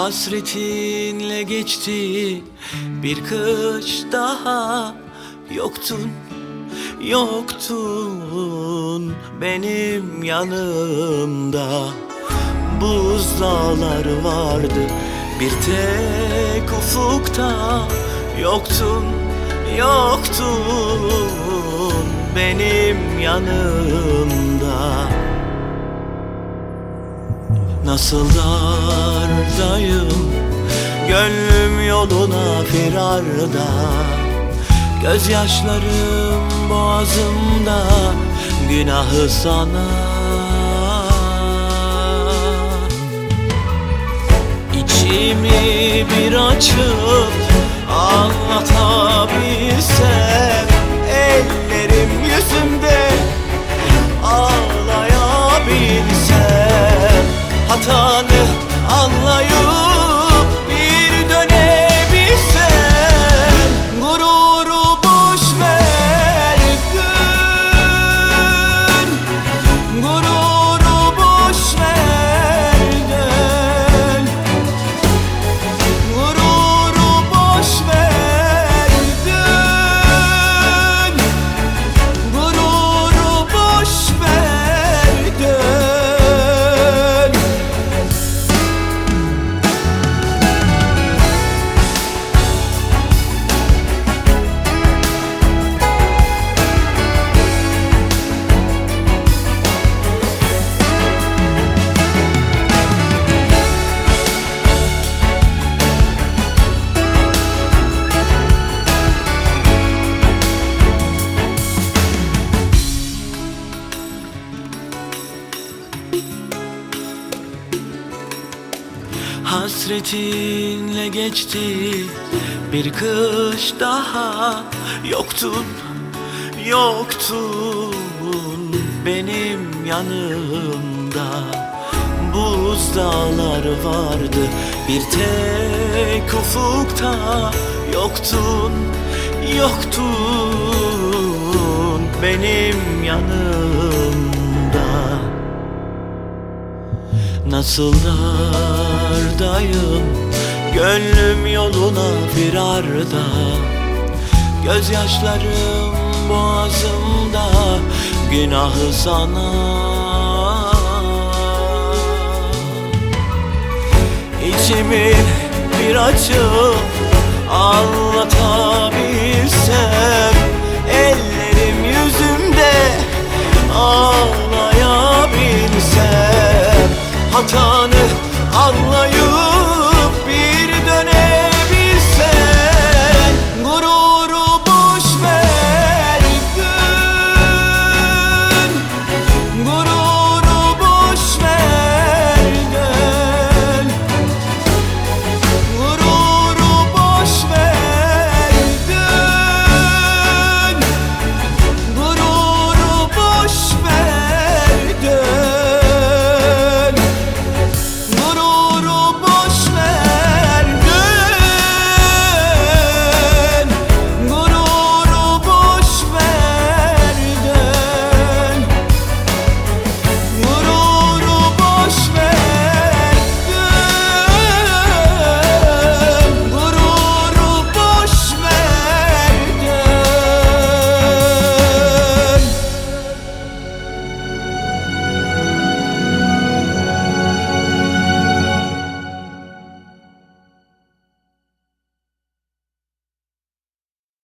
Hasretinle geçti bir kış daha. Yoktun, yoktun benim yanımda. Buz dağlar vardı bir tek ufukta. Yoktun, yoktun benim yanımda. Nasıl dardayım, gönlüm yoluna firarda. Gözyaşlarım boğazımda, günahı sana. İçimi bir açıp anlatabilsem, ellerim yüzümde ağlayabilsem, hatanı anlayıp bir dönebilsem, gururu boş ver dön, gururu boş ver dön, gururu boş ver dön, gururu boş ver dön. Hasretinle geçti bir kış daha. Yoktun, yoktun benim yanımda. Buz dağlar vardı bir tek ufukta. Yoktun, yoktun benim yanımda. Nasıl dardayım, gönlüm yoluna firarda. Gözyaşlarım boğazımda, günahı sana. İçimi bir açıp anlatabilsem, ellerim yüzümde ağlayabilsem, hatanı anlayıp